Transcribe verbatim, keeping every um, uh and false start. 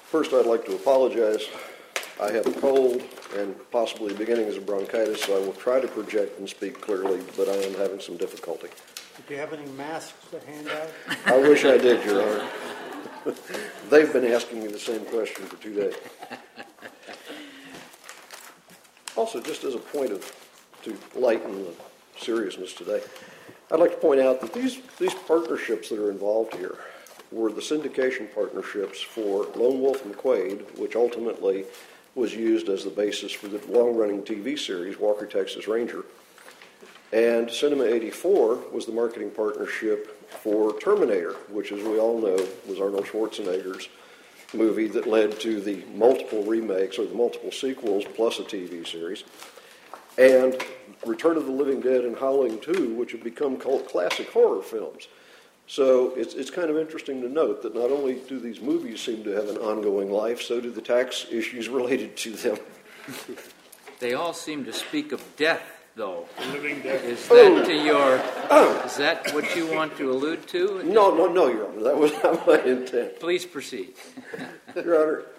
First, I'd like to apologize. I have a cold and possibly beginnings of bronchitis, so I will try to project and speak clearly, but I am having some difficulty. Do you have any masks to hand out? I wish I did, Your Honor. They've been asking me the same question for two days. Also, just as a point of, to lighten the seriousness today, I'd like to point out that these, these partnerships that are involved here were the syndication partnerships for Lone Wolf and Quaid, which ultimately was used as the basis for the long-running T V series Walker, Texas Ranger. And Cinema eighty-four was the marketing partnership for Terminator, which, as we all know, was Arnold Schwarzenegger's movie that led to the multiple remakes or the multiple sequels plus a T V series. And Return of the Living Dead and Howling two, which have become cult classic horror films. So it's, it's kind of interesting to note that not only do these movies seem to have an ongoing life, so do the tax issues related to them. They all seem to speak of death, though. Living dead. Is that to your? Is that what you want to allude to? No, no, no, Your Honor. That was not my intent. Please proceed. Your Honor,